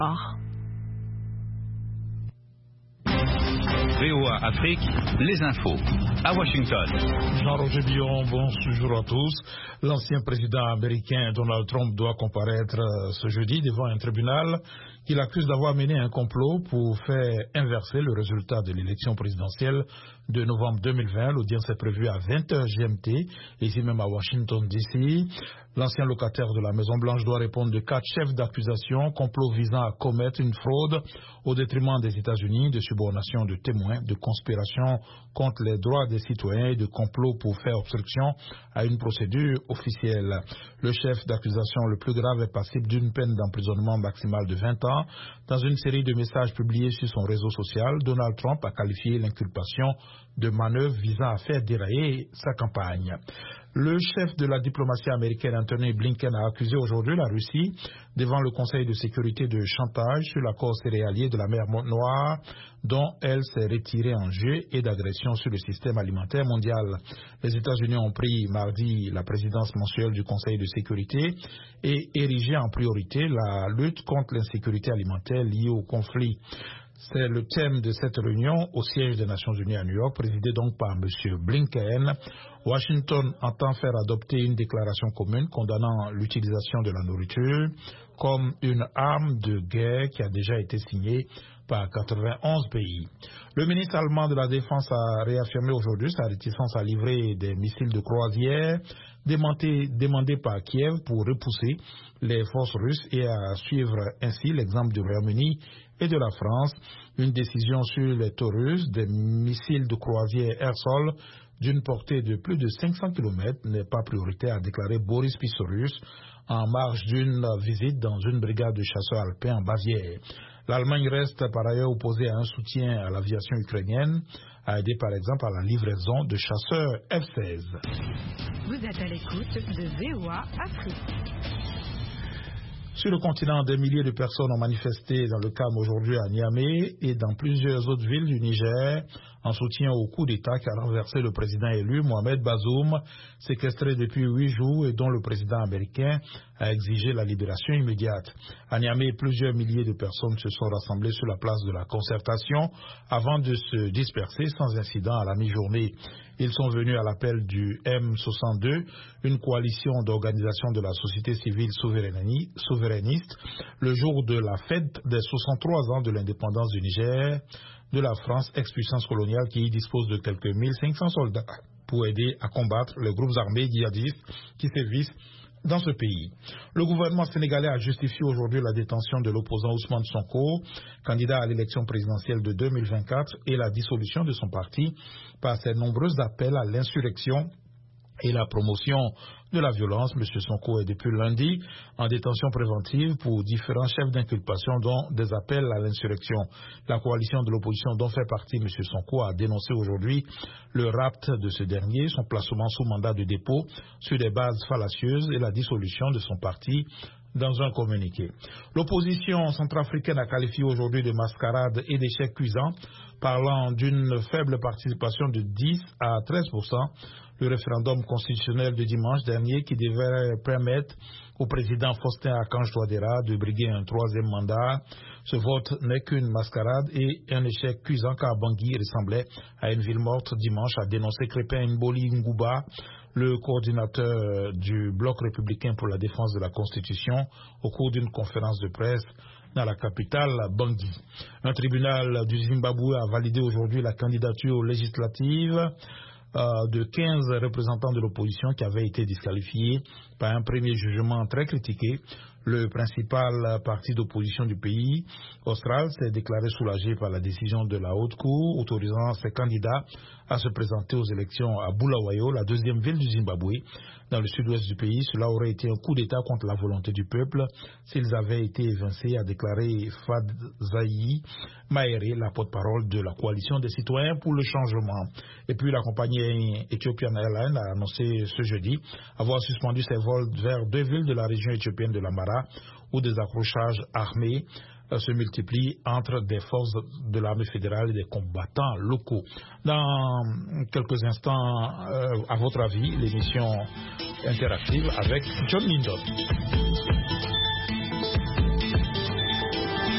VOA Afrique, les infos. À Washington. Jean-Roger Billon, bonjour à tous. L'ancien président américain Donald Trump doit comparaître ce jeudi devant un tribunal qu'il accuse d'avoir mené un complot pour faire inverser le résultat de l'élection présidentielle de novembre 2020. L'audience est prévue à 20h GMT, ici même à Washington DC. L'ancien locataire de la Maison-Blanche doit répondre de 4 chefs d'accusation, complot visant à commettre une fraude au détriment des États-Unis, de subornation de témoins, de conspiration contre les droits des citoyens et de complot pour faire obstruction à une procédure officielle. Le chef d'accusation le plus grave est passible d'une peine d'emprisonnement maximale de 20 ans. Dans une série de messages publiés sur son réseau social, Donald Trump a qualifié l'inculpation de manœuvre visant à faire dérailler sa campagne. Le chef de la diplomatie américaine, Anthony Blinken, a accusé aujourd'hui la Russie devant le Conseil de sécurité de chantage sur l'accord céréalier de la mer Noire dont elle s'est retirée en jeu et d'agression sur le système alimentaire mondial. Les États-Unis ont pris mardi la présidence mensuelle du Conseil de sécurité et érigé en priorité la lutte contre l'insécurité alimentaire liée au conflit. C'est le thème de cette réunion au siège des Nations Unies à New York, présidée donc par M. Blinken. Washington entend faire adopter une déclaration commune condamnant l'utilisation de la nourriture comme une arme de guerre qui a déjà été signée par 91 pays. Le ministre allemand de la Défense a réaffirmé aujourd'hui sa réticence à livrer des missiles de croisière demandés par Kiev pour repousser les forces russes et à suivre ainsi l'exemple du Royaume-Uni et de la France. Une décision sur les Taurus, des missiles de croisière air-sol d'une portée de plus de 500 km n'est pas prioritaire, a déclaré Boris Pistorius en marge d'une visite dans une brigade de chasseurs alpins en Bavière. L'Allemagne reste par ailleurs opposée à un soutien à l'aviation ukrainienne, à aider par exemple à la livraison de chasseurs F-16. Vous êtes à l'écoute de VOA Afrique. Sur le continent, des milliers de personnes ont manifesté dans le calme aujourd'hui à Niamey et dans plusieurs autres villes du Niger en soutien au coup d'État qui a renversé le président élu Mohamed Bazoum, séquestré depuis 8 jours et dont le président américain a exigé la libération immédiate. À Niamey, plusieurs milliers de personnes se sont rassemblées sur la place de la Concertation avant de se disperser sans incident à la mi-journée. Ils sont venus à l'appel du M62, une coalition d'organisations de la société civile souverainiste, le jour de la fête des 63 ans de l'indépendance du Niger, de la France, ex-puissance coloniale qui y dispose de quelques 1500 soldats pour aider à combattre les groupes armés djihadistes qui sévissent dans ce pays. Le gouvernement sénégalais a justifié aujourd'hui la détention de l'opposant Ousmane Sonko, candidat à l'élection présidentielle de 2024, et la dissolution de son parti par ses nombreux appels à l'insurrection et la promotion de la violence. M. Sonko est depuis lundi en détention préventive pour différents chefs d'inculpation dont des appels à l'insurrection. La coalition de l'opposition dont fait partie M. Sonko a dénoncé aujourd'hui le rapt de ce dernier, son placement sous mandat de dépôt sur des bases fallacieuses et la dissolution de son parti dans un communiqué. L'opposition centrafricaine a qualifié aujourd'hui de mascarade et d'échec cuisant, parlant d'une faible participation de 10 à 13%. Le référendum constitutionnel de dimanche dernier qui devait permettre au président Faustin Archange Touadéra de briguer un 3e mandat. Ce vote n'est qu'une mascarade et un échec cuisant car Bangui ressemblait à une ville morte dimanche, a dénoncé Crépin Mboli Ngouba, le coordinateur du bloc républicain pour la défense de la Constitution, au cours d'une conférence de presse dans la capitale Bangui. Un tribunal du Zimbabwe a validé aujourd'hui la candidature législative de 15 représentants de l'opposition qui avaient été disqualifiés par un premier jugement très critiqué. Le principal parti d'opposition du pays, Austral, s'est déclaré soulagé par la décision de la Haute Cour autorisant ses candidats à se présenter aux élections à Bulawayo, la deuxième ville du Zimbabwe, dans le sud-ouest du pays. Cela aurait été un coup d'État contre la volonté du peuple s'ils avaient été évincés, a déclaré Fadzayi Mahere, la porte-parole de la coalition des citoyens pour le changement. Et puis la compagnie Ethiopian Airlines a annoncé ce jeudi avoir suspendu ses vols vers 2 villes de la région éthiopienne de l'Amara où des accrochages armés se multiplient entre des forces de l'armée fédérale et des combattants locaux. Dans quelques instants, à votre avis, l'émission interactive avec John Lindon.